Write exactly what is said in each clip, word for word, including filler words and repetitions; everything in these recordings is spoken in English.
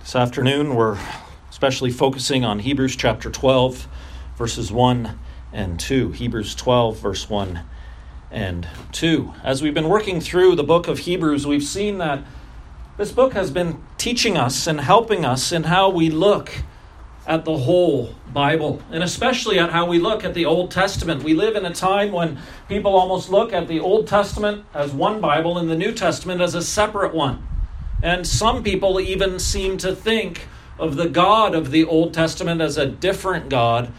This afternoon, we're especially focusing on Hebrews chapter twelve, verses one and two. Hebrews twelve, verse one and two. As we've been working through the book of Hebrews, we've seen that this book has been teaching us and helping us in how we look at the whole Bible, and especially at how we look at the Old Testament. We live in a time when people almost look at the Old Testament as one Bible and the New Testament as a separate one. And some people even seem to think of the God of the Old Testament as a different God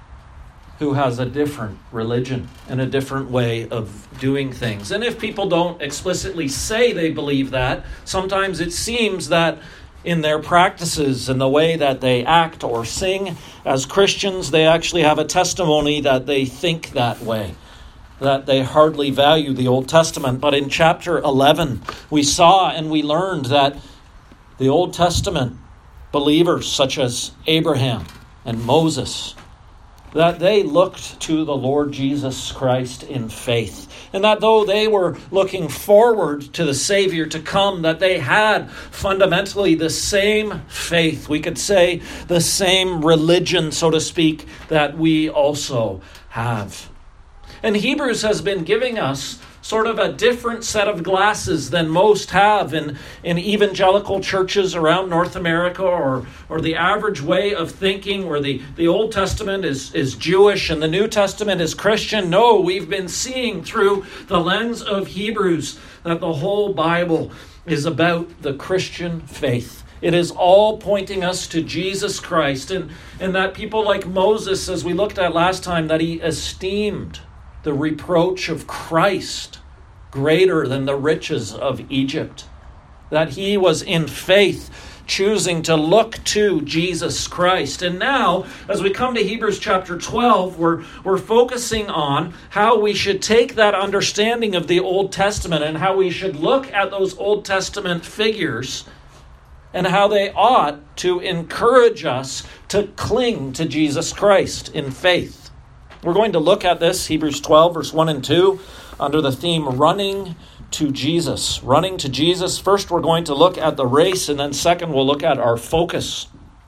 who has a different religion and a different way of doing things. And if people don't explicitly say they believe that, sometimes it seems that in their practices and the way that they act or sing as Christians, they actually have a testimony that they think that way, that they hardly value the Old Testament. But in chapter eleven, we saw and we learned that the Old Testament believers such as Abraham and Moses, that they looked to the Lord Jesus Christ in faith. And that though they were looking forward to the Savior to come, that they had fundamentally the same faith, we could say the same religion, so to speak, that we also have. And Hebrews has been giving us sort of a different set of glasses than most have in, in evangelical churches around North America, or or the average way of thinking where the, the Old Testament is, is Jewish and the New Testament is Christian. No, we've been seeing through the lens of Hebrews that the whole Bible is about the Christian faith. It is all pointing us to Jesus Christ, and, and that people like Moses, as we looked at last time, that he esteemed the reproach of Christ greater than the riches of Egypt. That he was in faith choosing to look to Jesus Christ. And now, as we come to Hebrews chapter twelve, we're, we're focusing on how we should take that understanding of the Old Testament and how we should look at those Old Testament figures and how they ought to encourage us to cling to Jesus Christ in faith. We're going to look at this, Hebrews twelve, verse one and two, under the theme running to Jesus. Running to Jesus. First, we're going to look at the race, and then second, we'll look at our focus.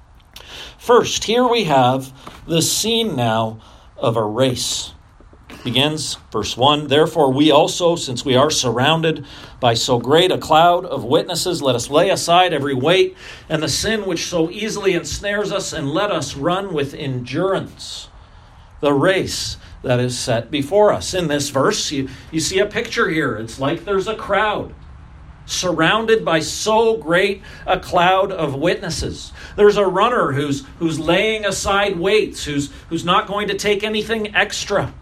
First, here we have the scene now of a race. Begins, verse one, "Therefore we also, since we are surrounded by so great a cloud of witnesses, let us lay aside every weight and the sin which so easily ensnares us, and let us run with endurance the race that is set before us." In this verse, you, you see a picture here. It's like there's a crowd surrounded by so great a cloud of witnesses. There's a runner who's who's laying aside weights, who's who's not going to take anything extra,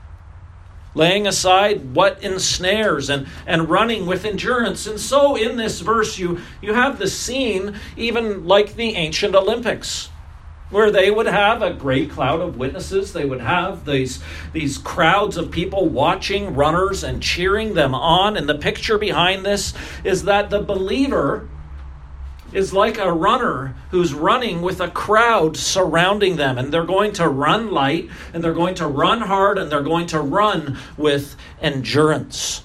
laying aside what ensnares and, and running with endurance. And so in this verse, you, you have the scene even like the ancient Olympics, where they would have a great cloud of witnesses. They would have these, these crowds of people watching runners and cheering them on. And the picture behind this is that the believer is like a runner who's running with a crowd surrounding them. And they're going to run light, and they're going to run hard, and they're going to run with endurance.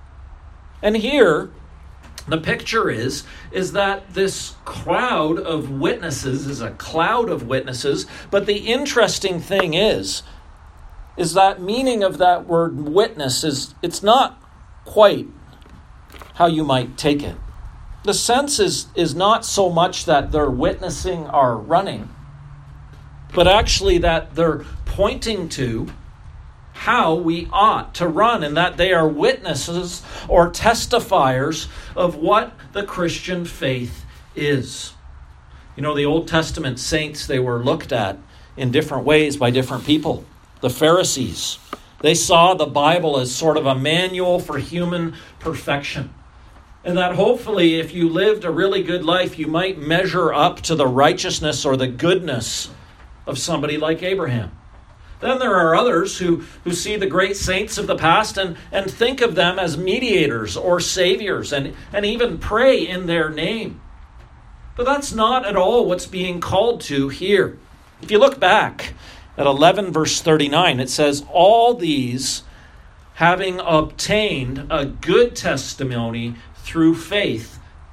And here, the picture is, is that this crowd of witnesses is a cloud of witnesses. But the interesting thing is, is that meaning of that word witness is, it's not quite how you might take it. The sense is, is not so much that they're witnessing our running, but actually that they're pointing to how we ought to run, and that they are witnesses or testifiers of what the Christian faith is. You know, the Old Testament saints, they were looked at in different ways by different people. The Pharisees, they saw the Bible as sort of a manual for human perfection. And that hopefully if you lived a really good life, you might measure up to the righteousness or the goodness of somebody like Abraham. Then there are others who, who see the great saints of the past and, and think of them as mediators or saviors, and, and even pray in their name. But that's not at all what's being called to here. If you look back at eleven verse thirty-nine, it says, "All these, having obtained a good testimony through faith,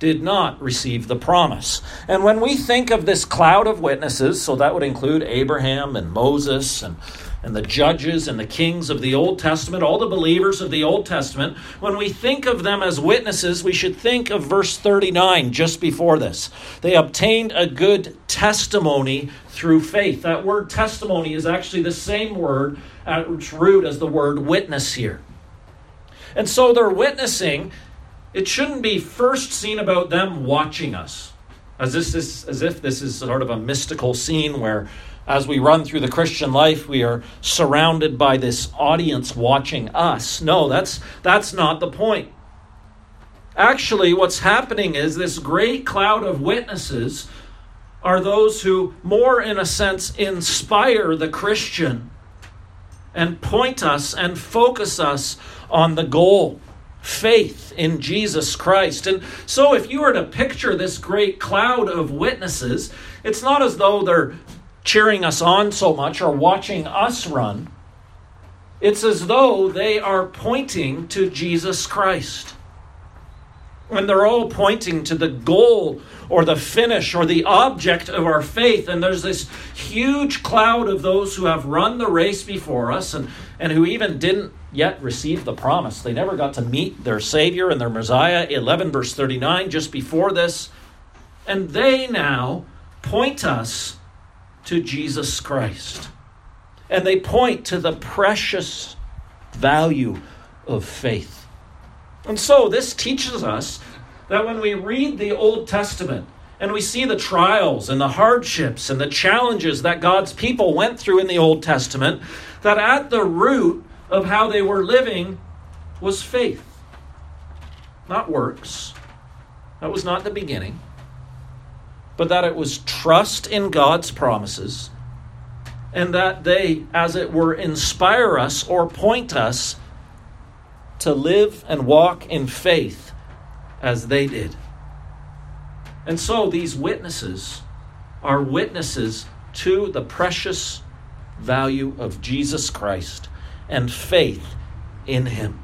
did not receive the promise. And when we think of this cloud of witnesses, so that would include Abraham and Moses and, and the judges and the kings of the Old Testament, all the believers of the Old Testament, when we think of them as witnesses, we should think of verse thirty-nine just before this. They obtained a good testimony through faith. That word testimony is actually the same word at its root as the word witness here. And so they're witnessing. It shouldn't be first seen about them watching us, as this is, as if this is sort of a mystical scene where, as we run through the Christian life, we are surrounded by this audience watching us. No, that's that's not the point. Actually, what's happening is this great cloud of witnesses are those who, more in a sense, inspire the Christian and point us and focus us on the goal. Faith in Jesus Christ. And so if you were to picture this great cloud of witnesses, it's not as though they're cheering us on so much or watching us run. It's as though they are pointing to Jesus Christ. And they're all pointing to the goal or the finish or the object of our faith. And there's this huge cloud of those who have run the race before us and, and who even didn't yet receive the promise. They never got to meet their Savior and their Messiah. eleven verse thirty-nine, just before this. And they now point us to Jesus Christ. And they point to the precious value of faith. And so this teaches us that when we read the Old Testament and we see the trials and the hardships and the challenges that God's people went through in the Old Testament, that at the root of how they were living was faith, not works. That was not the beginning. But that it was trust in God's promises, and that they, as it were, inspire us or point us to live and walk in faith as they did. And so these witnesses are witnesses to the precious value of Jesus Christ and faith in him.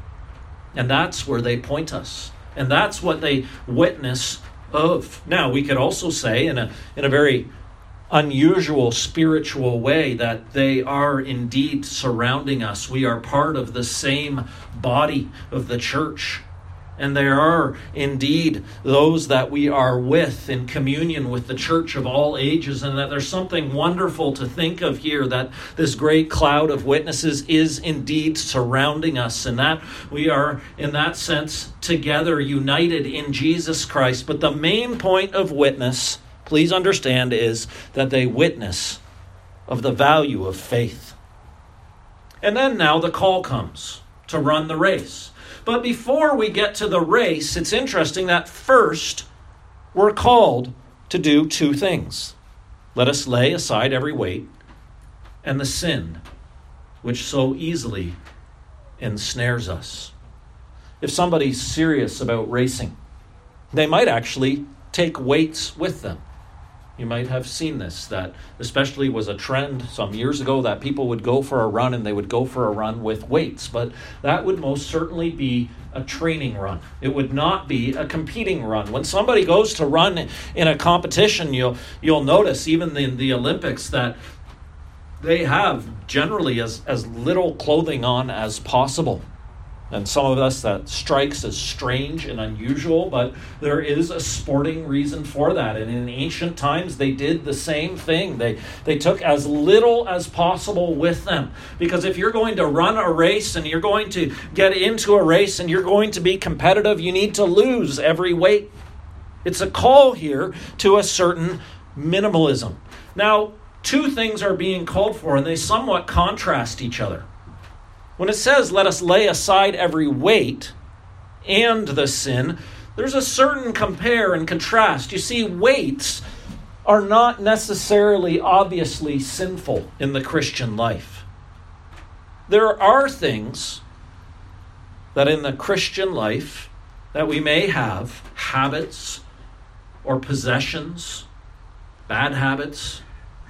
And that's where they point us. And that's what they witness of. Now, we could also say in a in a very unusual spiritual way that they are indeed surrounding us. We are part of the same body of the church. And there are indeed those that we are with in communion with the church of all ages, and that there's something wonderful to think of here, that this great cloud of witnesses is indeed surrounding us, and that we are, in that sense, together, united in Jesus Christ. But the main point of witness, please understand, is that they witness of the value of faith. And then now the call comes to run the race. But before we get to the race, it's interesting that first we're called to do two things. Let us lay aside every weight and the sin which so easily ensnares us. If somebody's serious about racing, they might actually take weights with them. You might have seen this, that especially was a trend some years ago that people would go for a run and they would go for a run with weights. But that would most certainly be a training run. It would not be a competing run. When somebody goes to run in a competition, you'll you'll notice even in the Olympics that they have generally as, as little clothing on as possible. And some of us, that strikes as strange and unusual, but there is a sporting reason for that. And in ancient times, they did the same thing. They they took as little as possible with them. Because if you're going to run a race and you're going to get into a race and you're going to be competitive, you need to lose every weight. It's a call here to a certain minimalism. Now, two things are being called for, and they somewhat contrast each other. When it says, let us lay aside every weight and the sin, there's a certain compare and contrast. You see, weights are not necessarily obviously sinful in the Christian life. There are things that in the Christian life that we may have, habits or possessions, bad habits,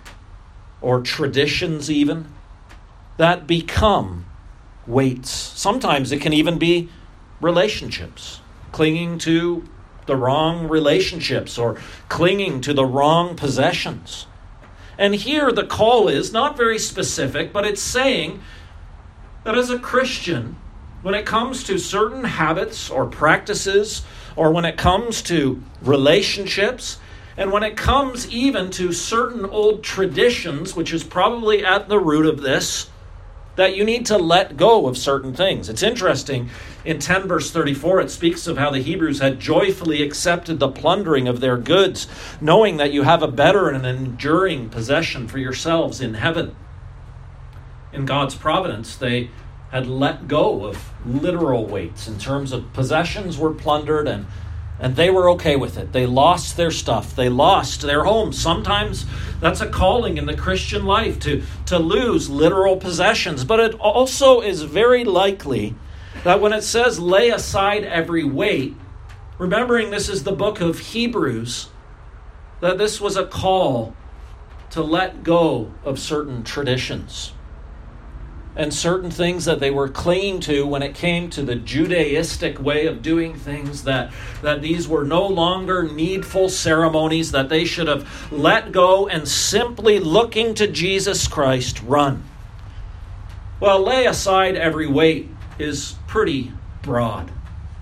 or traditions even, that become weights. Sometimes it can even be relationships, clinging to the wrong relationships or clinging to the wrong possessions. And here the call is not very specific, but it's saying that as a Christian, when it comes to certain habits or practices, or when it comes to relationships, and when it comes even to certain old traditions, which is probably at the root of this, that you need to let go of certain things. It's interesting, in ten verse thirty-four, it speaks of how the Hebrews had joyfully accepted the plundering of their goods, knowing that you have a better and enduring possession for yourselves in heaven. In God's providence, they had let go of literal weights in terms of possessions were plundered, and And they were okay with it. They lost their stuff. They lost their homes. Sometimes that's a calling in the Christian life to, to lose literal possessions. But it also is very likely that when it says lay aside every weight, remembering this is the book of Hebrews, that this was a call to let go of certain traditions and certain things that they were clinging to when it came to the Judaistic way of doing things, that, that these were no longer needful ceremonies, that they should have let go and simply looking to Jesus Christ run. Well, lay aside every weight is pretty broad.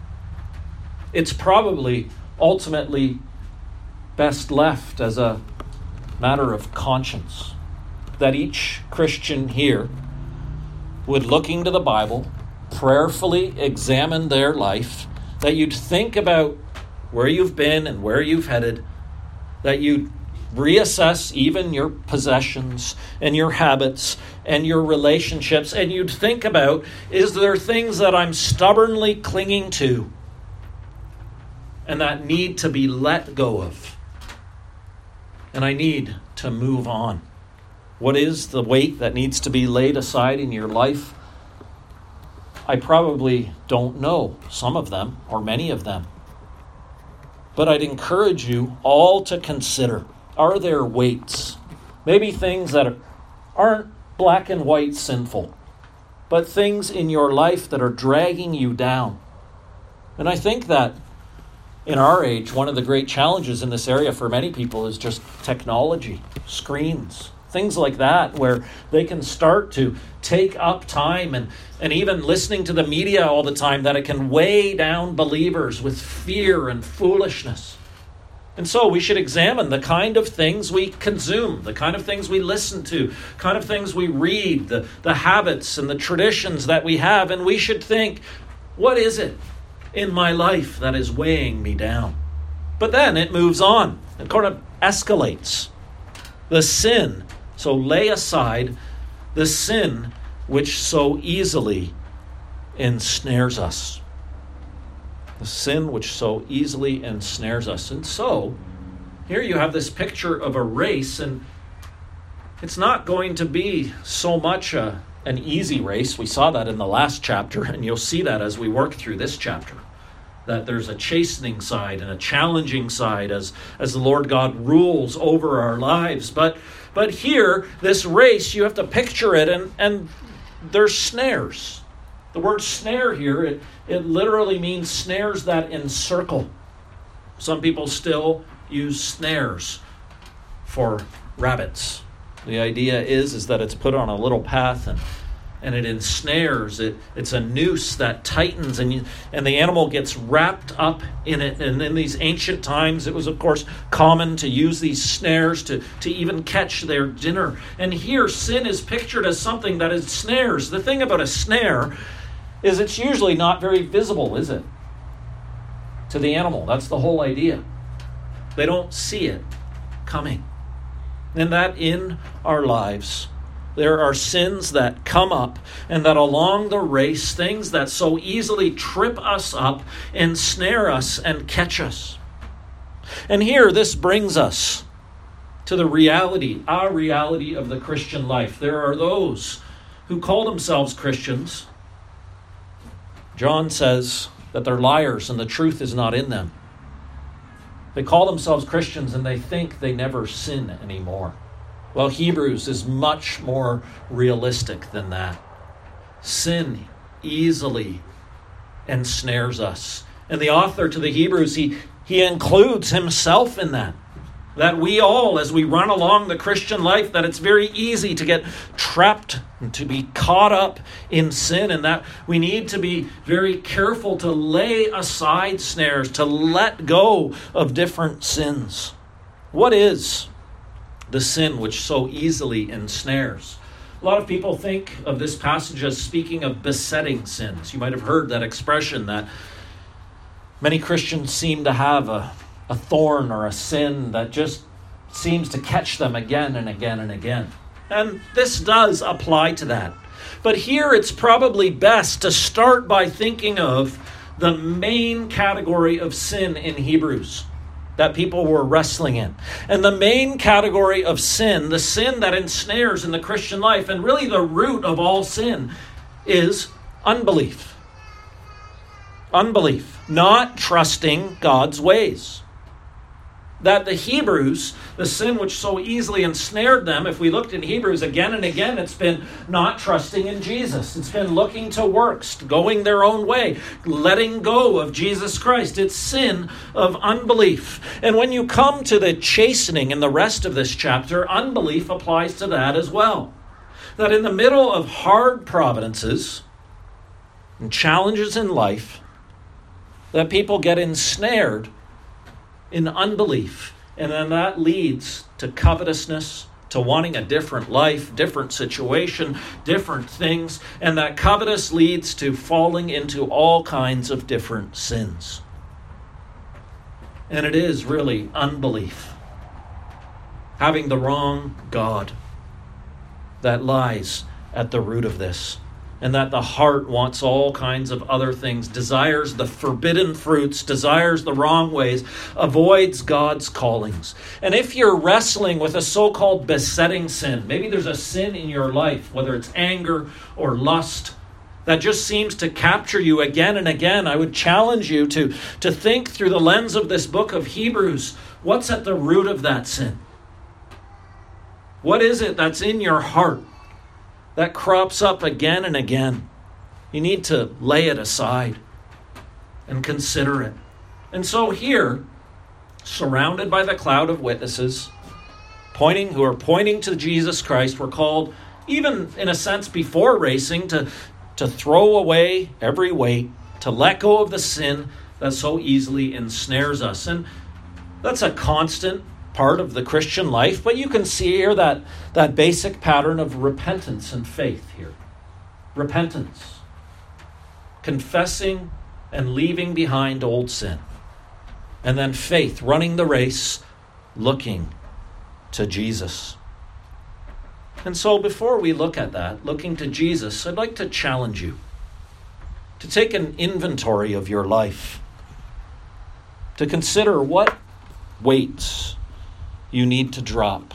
It's probably ultimately best left as a matter of conscience, that each Christian here would, looking to the Bible, prayerfully examine their life, that you'd think about where you've been and where you've headed, that you'd reassess even your possessions and your habits and your relationships, and you'd think about, is there things that I'm stubbornly clinging to and that need to be let go of? And I need to move on. What is the weight that needs to be laid aside in your life? I probably don't know some of them or many of them. But I'd encourage you all to consider, are there weights? Maybe things that aren't black and white sinful, but things in your life that are dragging you down. And I think that in our age, one of the great challenges in this area for many people is just technology, screens, things like that, where they can start to take up time, and, and even listening to the media all the time, that it can weigh down believers with fear and foolishness. And so we should examine the kind of things we consume, the kind of things we listen to, kind of things we read, the, the habits and the traditions that we have, and we should think, what is it in my life that is weighing me down? But then it moves on. It kind of escalates. The sin. So lay aside the sin which so easily ensnares us. The sin which so easily ensnares us. And so, here you have this picture of a race, and it's not going to be so much a, an easy race. We saw that in the last chapter, and you'll see that as we work through this chapter, that there's a chastening side and a challenging side as, as the Lord God rules over our lives. But But here, this race, you have to picture it, and, and there's snares. The word snare here, it, it literally means snares that encircle. Some people still use snares for rabbits. The idea is, is that it's put on a little path, and and it ensnares. It, it's a noose that tightens, and you, and the animal gets wrapped up in it. And in these ancient times, it was, of course, common to use these snares to, to even catch their dinner. And here, sin is pictured as something that is snares. The thing about a snare is it's usually not very visible, is it? To the animal. That's the whole idea. They don't see it coming. And that in our lives, there are sins that come up, and that along the race, things that so easily trip us up, ensnare us, and catch us. And here, this brings us to the reality, our reality of the Christian life. There are those who call themselves Christians. John says that they're liars and the truth is not in them. They call themselves Christians and they think they never sin anymore. Well, Hebrews is much more realistic than that. Sin easily ensnares us And the author to the Hebrews, he, he includes himself in that. That we all, as we run along the Christian life, that it's very easy to get trapped and to be caught up in sin, and that we need to be very careful to lay aside snares, to let go of different sins. What is the sin which so easily ensnares? A lot of people think of this passage as speaking of besetting sins. You might have heard that expression that many Christians seem to have a a thorn or a sin that just seems to catch them again and again and again. And this does apply to that. But here it's probably best to start by thinking of the main category of sin in Hebrews that people were wrestling in. And the main category of sin, the sin that ensnares in the Christian life, and really the root of all sin, is unbelief. Unbelief, not trusting God's ways. That the Hebrews, the sin which so easily ensnared them, if we looked in Hebrews again and again, it's been not trusting in Jesus. It's been looking to works, going their own way, letting go of Jesus Christ. It's sin of unbelief. And when you come to the chastening in the rest of this chapter, unbelief applies to that as well. That in the middle of hard providences and challenges in life, that people get ensnared in unbelief. And then that leads to covetousness, to wanting a different life, different situation, different things. And that covetous leads to falling into all kinds of different sins. And it is really unbelief, having the wrong God, that lies at the root of this. And that the heart wants all kinds of other things, desires the forbidden fruits, desires the wrong ways, avoids God's callings. And if you're wrestling with a so-called besetting sin, maybe there's a sin in your life, whether it's anger or lust, that just seems to capture you again and again, I would challenge you to, to think through the lens of this book of Hebrews, what's at the root of that sin? What is it that's in your heart that crops up again and again? You need to lay it aside and consider it. And so here, surrounded by the cloud of witnesses, pointing who are pointing to Jesus Christ, we're called, even in a sense before racing, to, to throw away every weight, to let go of the sin that so easily ensnares us. And that's a constant part of the Christian life, but you can see here that, that basic pattern of repentance and faith here. Repentance. Confessing and leaving behind old sin. And then faith, running the race, looking to Jesus. And so before we look at that, looking to Jesus, I'd like to challenge you to take an inventory of your life, to consider what weights you need to drop.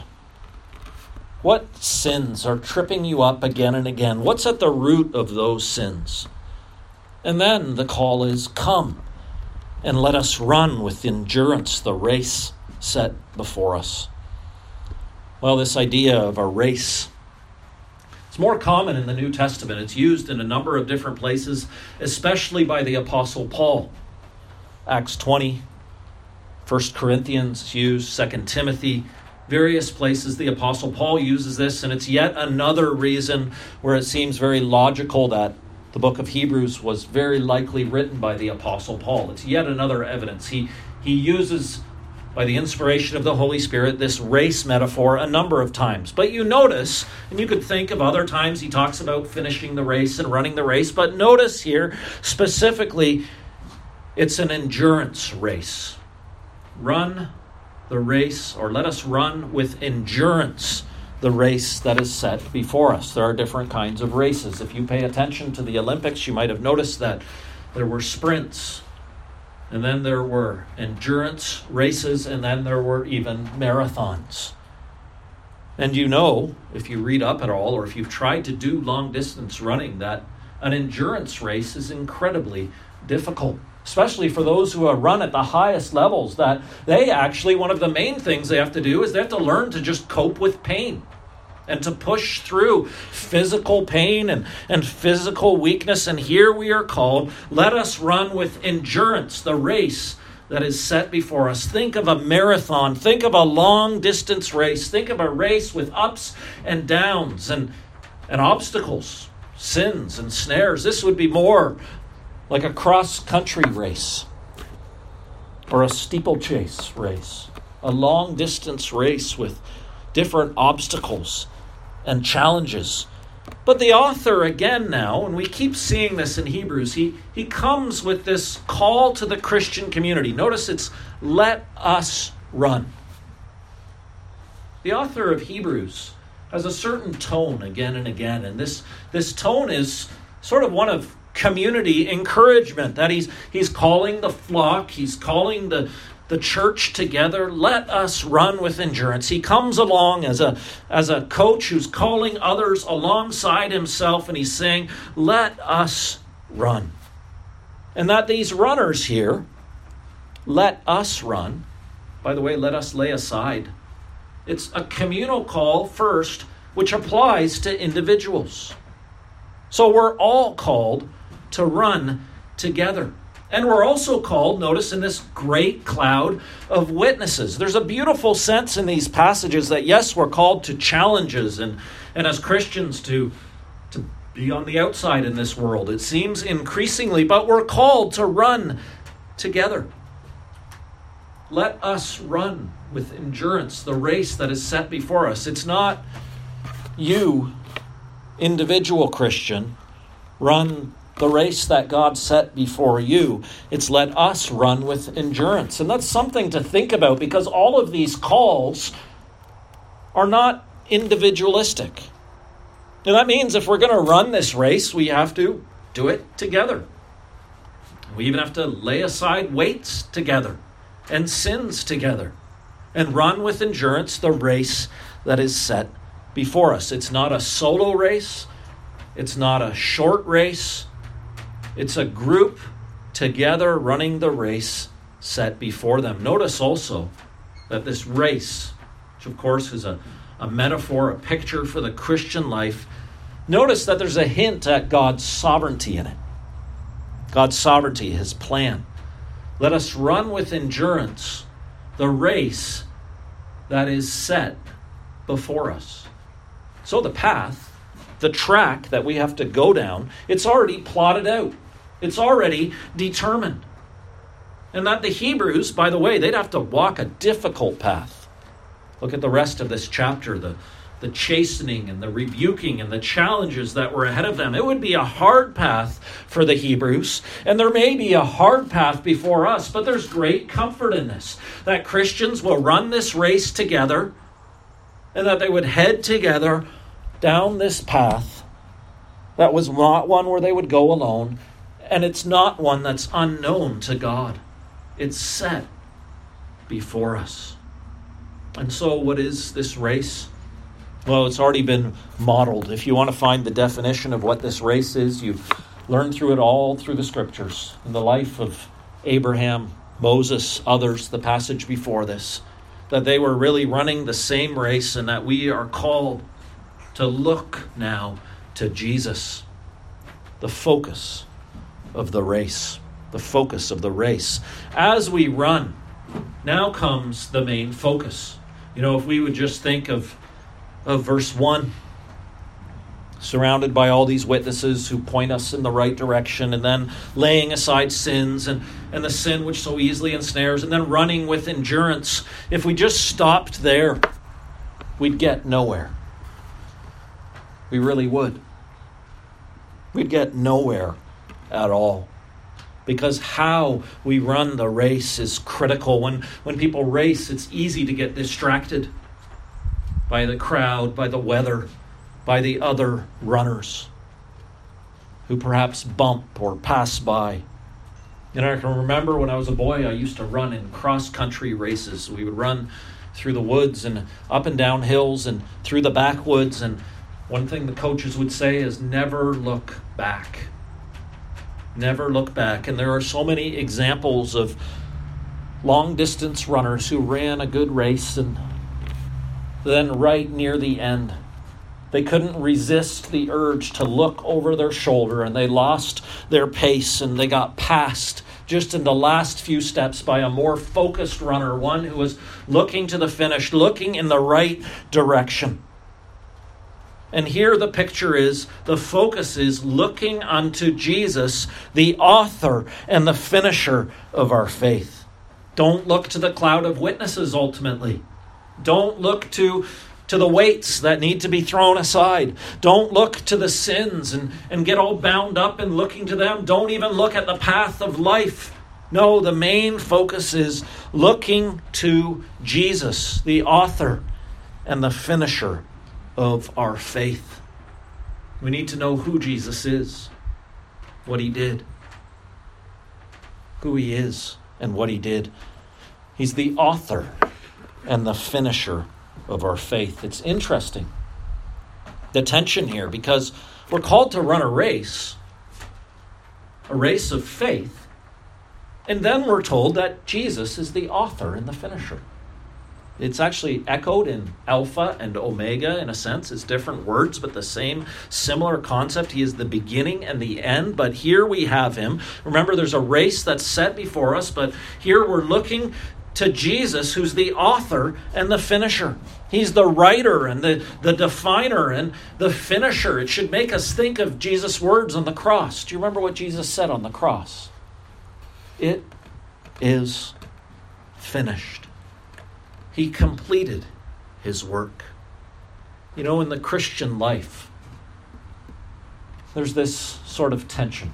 What sins are tripping you up again and again? What's at the root of those sins? And then the call is, come and let us run with endurance the race set before us. Well, this idea of a race, it's more common in the New Testament. It's used in a number of different places, especially by the Apostle Paul. Acts twenty, First Corinthians is used, Second Timothy, various places the Apostle Paul uses this, and it's yet another reason where it seems very logical that the book of Hebrews was very likely written by the Apostle Paul. It's yet another evidence. He, he uses, by the inspiration of the Holy Spirit, this race metaphor a number of times. But you notice, and you could think of other times he talks about finishing the race and running the race, but notice here specifically, it's an endurance race. Run the race, or let us run with endurance the race that is set before us. There are different kinds of races. If you pay attention to the Olympics, you might have noticed that there were sprints, and then there were endurance races, and then there were even marathons. And you know, if you read up at all, or if you've tried to do long distance running, that an endurance race is incredibly difficult. Especially for those who have run at the highest levels, that they actually, one of the main things they have to do is they have to learn to just cope with pain. and to push through physical pain and, and physical weakness. And here we are called, let us run with endurance the race that is set before us. Think of a marathon. Think of a long distance race. Think of a race with ups and downs and, and obstacles, sins and snares. This would be more like a cross-country race or a steeplechase race, a long distance race with different obstacles and challenges. But the author, again now, and we keep seeing this in Hebrews, he, he comes with this call to the Christian community. Notice it's, let us run. The author of Hebrews has a certain tone again and again, and this, this tone is sort of one of community encouragement, that he's, he's calling the flock, he's calling the The church together. Let us run with endurance. He comes along as a, as a coach who's calling others alongside himself, and he's saying, let us run. And that these runners here, let us run. By the way, let us lay aside. It's a communal call first, which applies to individuals. So we're all called to run together. And we're also called, notice, in this great cloud of witnesses. There's a beautiful sense in these passages that, yes, we're called to challenges and, and as Christians to, to be on the outside in this world. It seems increasingly, but we're called to run together. Let us run with endurance the race that is set before us. It's not you, individual Christian, run the race that God set before you. It's let us run with endurance. And that's something to think about, because all of these calls are not individualistic. And that means if we're going to run this race, we have to do it together. We even have to lay aside weights together and sins together and run with endurance the race that is set before us. It's not a solo race. It's not a short race. It's a group together running the race set before them. Notice also that this race, which of course is a, a metaphor, a picture for the Christian life, notice that there's a hint at God's sovereignty in it. God's sovereignty, his plan. Let us run with endurance the race that is set before us. So the path, the track that we have to go down, it's already plotted out. It's already determined. And that the Hebrews, by the way, they'd have to walk a difficult path. Look at the rest of this chapter, the, the chastening and the rebuking and the challenges that were ahead of them. It would be a hard path for the Hebrews, and there may be a hard path before us, but there's great comfort in this, that Christians will run this race together, and that they would head together down this path that was not one where they would go alone. And it's not one that's unknown to God. It's set before us. And so what is this race? Well, it's already been modeled. If you want to find the definition of what this race is, you learn through it all through the scriptures. In the life of Abraham, Moses, others, the passage before this, that they were really running the same race, and that we are called to look now to Jesus, the focus of the race, the focus of the race. As we run, now comes the main focus. You know, if we would just think of, of verse one, surrounded by all these witnesses who point us in the right direction, and then laying aside sins and, and the sin which so easily ensnares, and then running with endurance. If we just stopped there, we'd get nowhere. We really would. We'd get nowhere at all. Because how we run the race is critical. When, when people race, it's easy to get distracted by the crowd, by the weather, by the other runners who perhaps bump or pass by. You know, I can remember when I was a boy, I used to run in cross-country races. We would run through the woods and up and down hills and through the backwoods. And one thing the coaches would say is never look back. Never look back. And there are so many examples of long-distance runners who ran a good race and then right near the end, They couldn't resist the urge to look over their shoulder, and they lost their pace, and they got passed just in the last few steps by a more focused runner, one who was looking to the finish, looking in the right direction. And here the picture is, the focus is looking unto Jesus, the author and the finisher of our faith. Don't look to the cloud of witnesses ultimately. Don't look to, to the weights that need to be thrown aside. Don't look to the sins and, and get all bound up in looking to them. Don't even look at the path of life. No, the main focus is looking to Jesus, the author and the finisher of our faith. We need to know who Jesus is, what he did, who he is, and what he did. He's the author and the finisher of our faith. It's interesting, the tension here, because we're called to run a race, a race of faith, and then we're told that Jesus is the author and the finisher. It's actually echoed in Alpha and Omega in a sense. It's different words, but the same similar concept. He is the beginning and the end, but here we have him. Remember, there's a race that's set before us, but here we're looking to Jesus, who's the author and the finisher. He's the writer and the, the definer and the finisher. It should make us think of Jesus' words on the cross. Do you remember what Jesus said on the cross? It is finished. He completed his work. You know, in the Christian life, there's this sort of tension.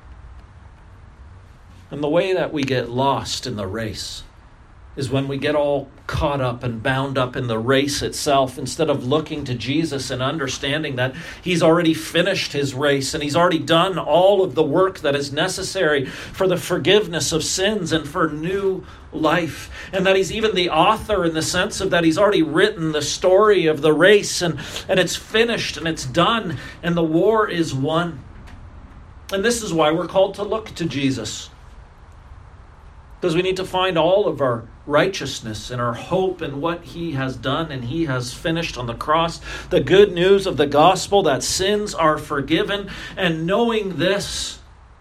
And the way that we get lost in the race is when we get all caught up and bound up in the race itself, instead of looking to Jesus and understanding that he's already finished his race and he's already done all of the work that is necessary for the forgiveness of sins and for new life. And that he's even the author in the sense of that he's already written the story of the race, and, and it's finished and it's done and the war is won. And this is why we're called to look to Jesus. Because we need to find all of our righteousness and our hope in what he has done and he has finished on the cross. The good news of the gospel that sins are forgiven. And knowing this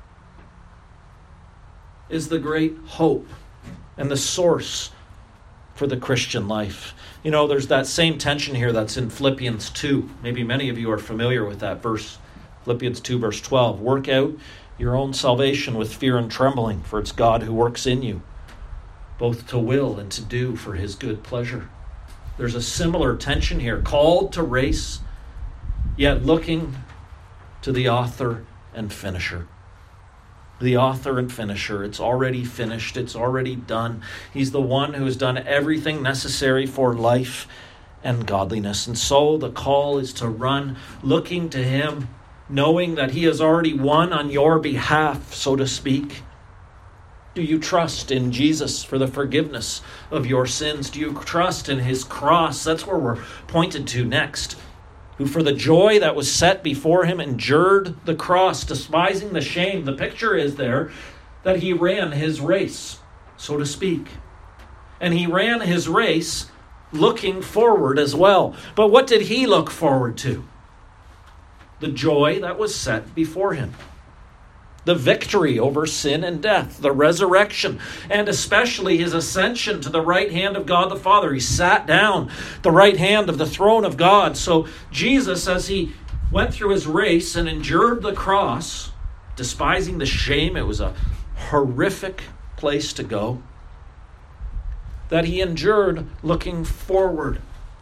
is the great hope and the source for the Christian life. You know, there's that same tension here that's in Philippians two. Maybe many of you are familiar with that verse. Philippians two verse twelve. Work out your own salvation with fear and trembling, for it's God who works in you, both to will and to do for his good pleasure. There's a similar tension here, called to race, yet looking to the author and finisher. The author and finisher. It's already finished. It's already done. He's the one who has done everything necessary for life and godliness. And so the call is to run looking to him, knowing that he has already won on your behalf, so to speak. Do you trust in Jesus for the forgiveness of your sins? Do you trust in his cross? That's where we're pointed to next. Who for the joy that was set before him endured the cross, despising the shame. The picture is there that he ran his race, so to speak. And he ran his race looking forward as well. But what did he look forward to? The joy that was set before him. The victory over sin and death, the resurrection, and especially his ascension to the right hand of God the Father. He sat down at the right hand of the throne of God. So Jesus, as he went through his race and endured the cross, despising the shame, it was a horrific place to go, that he endured looking forward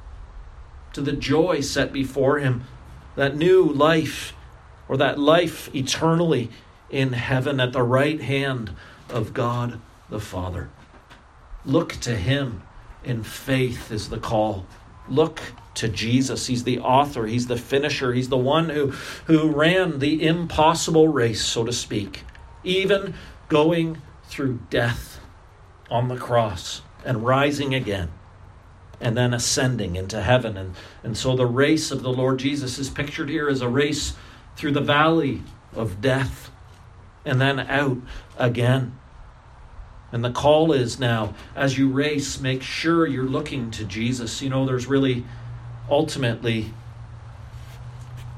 to the joy set before him, that new life, or that life eternally in heaven at the right hand of God the Father. Look to him in faith is the call. Look to Jesus. He's the author. He's the finisher. He's the one who, who ran the impossible race, so to speak, even going through death on the cross and rising again, and then ascending into heaven. And, and so the race of the Lord Jesus is pictured here as a race through the valley of death and then out again. And the call is now, as you race, make sure you're looking to Jesus. You know, there's really ultimately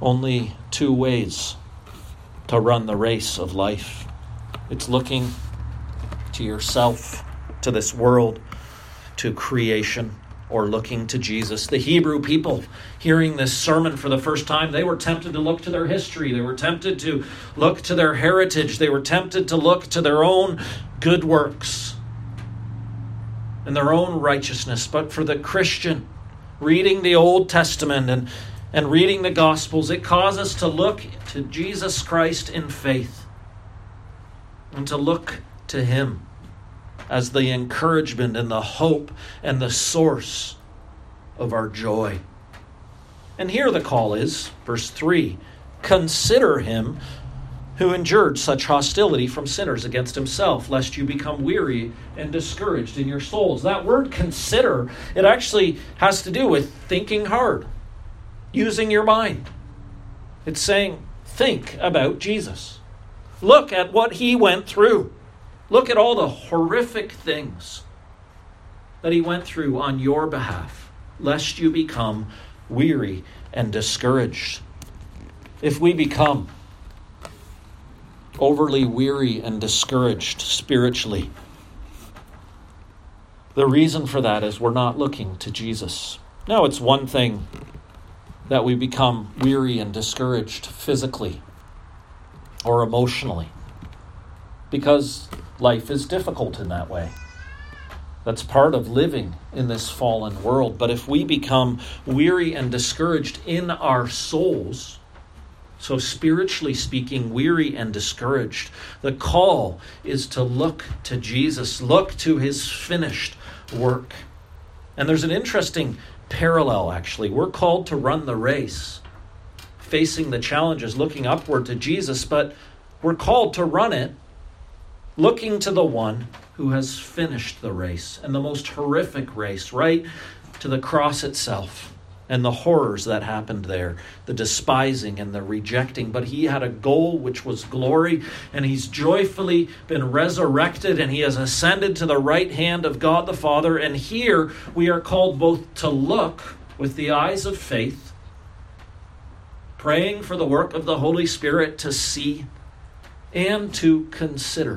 only two ways to run the race of life. It's looking to yourself, to this world, to creation, or looking to Jesus. The Hebrew people, hearing this sermon for the first time, they were tempted to look to their history. They were tempted to look to their heritage. They were tempted to look to their own good works and their own righteousness. But for the Christian, reading the Old Testament and, and reading the Gospels, it causes us to look to Jesus Christ in faith and to look to Him as the encouragement and the hope and the source of our joy. And here the call is, verse three, consider Him who endured such hostility from sinners against Himself, lest you become weary and discouraged in your souls. That word consider, it actually has to do with thinking hard, using your mind. It's saying, think about Jesus. Look at what He went through. Look at all the horrific things that He went through on your behalf, lest you become weary and discouraged. If we become overly weary and discouraged spiritually, the reason for that is we're not looking to Jesus. Now, it's one thing that we become weary and discouraged physically or emotionally, because life is difficult in that way. That's part of living in this fallen world. But if we become weary and discouraged in our souls, so spiritually speaking, weary and discouraged, the call is to look to Jesus, look to His finished work. And there's an interesting parallel, actually. We're called to run the race, facing the challenges, looking upward to Jesus, but we're called to run it looking to the one who has finished the race, and the most horrific race, right to the cross itself and the horrors that happened there, the despising and the rejecting. But He had a goal, which was glory, and He's joyfully been resurrected, and He has ascended to the right hand of God the Father. And here we are called both to look with the eyes of faith, praying for the work of the Holy Spirit to see, and to consider.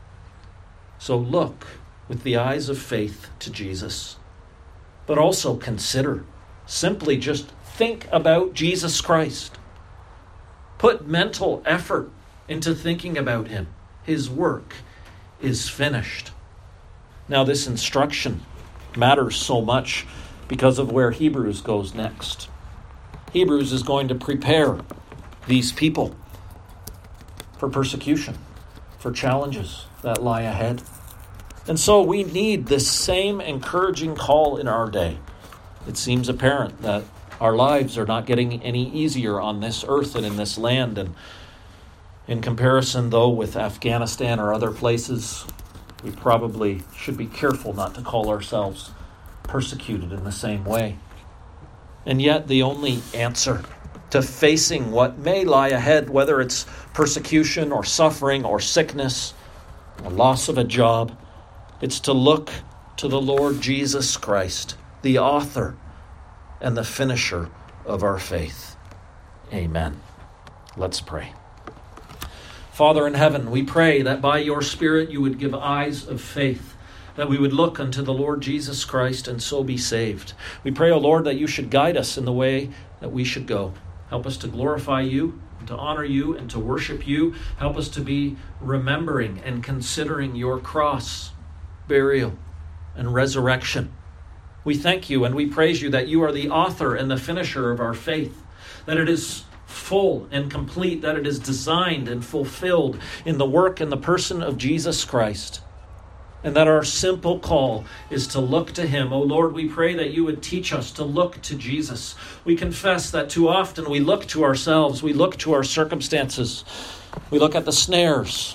So look with the eyes of faith to Jesus, but also consider. Simply just think about Jesus Christ. Put mental effort into thinking about Him. His work is finished. Now, this instruction matters so much because of where Hebrews goes next. Hebrews is going to prepare these people for persecution, for challenges that lie ahead. And so we need this same encouraging call in our day. It seems apparent that our lives are not getting any easier on this earth and in this land. And in comparison, though, with Afghanistan or other places, we probably should be careful not to call ourselves persecuted in the same way. And yet the only answer to facing what may lie ahead, whether it's persecution or suffering or sickness, or loss of a job, it's to look to the Lord Jesus Christ, the author and the finisher of our faith. Amen. Let's pray. Father in heaven, we pray that by your Spirit you would give eyes of faith, that we would look unto the Lord Jesus Christ and so be saved. We pray, O Lord, that you should guide us in the way that we should go. Help us to glorify you, to honor you, and to worship you. Help us to be remembering and considering your cross, burial, and resurrection. We thank you and we praise you that you are the author and the finisher of our faith, that it is full and complete, that it is designed and fulfilled in the work and the person of Jesus Christ, and that our simple call is to look to him. Oh Lord, we pray that you would teach us to look to Jesus. We confess that too often we look to ourselves, we look to our circumstances, we look at the snares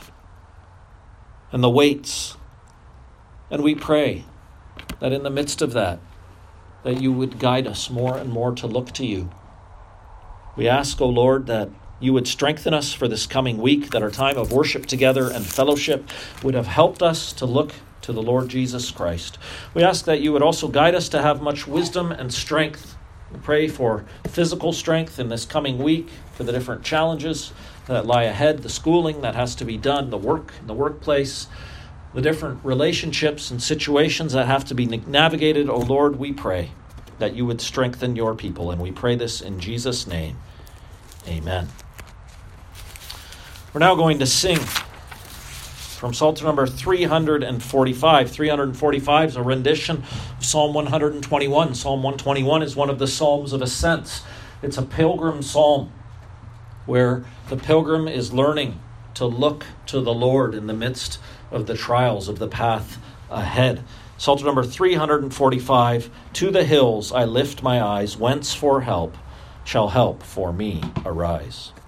and the weights, and we pray that in the midst of that, that you would guide us more and more to look to you. We ask, O Lord, that you would strengthen us for this coming week, that our time of worship together and fellowship would have helped us to look to the Lord Jesus Christ. We ask that you would also guide us to have much wisdom and strength We pray for physical strength in this coming week, for the different challenges that lie ahead, the schooling that has to be done, the work in the workplace, the different relationships and situations that have to be navigated. Oh Lord, we pray that you would strengthen your people, and we pray this in Jesus' name. Amen. We're now going to sing from Psalter number three forty-five. three forty-five is a rendition of Psalm one twenty-one. Psalm one twenty-one is one of the Psalms of Ascents. It's a pilgrim psalm where the pilgrim is learning to look to the Lord in the midst of the trials of the path ahead. Psalter number three forty-five, to the hills I lift my eyes, whence for help shall help for me arise.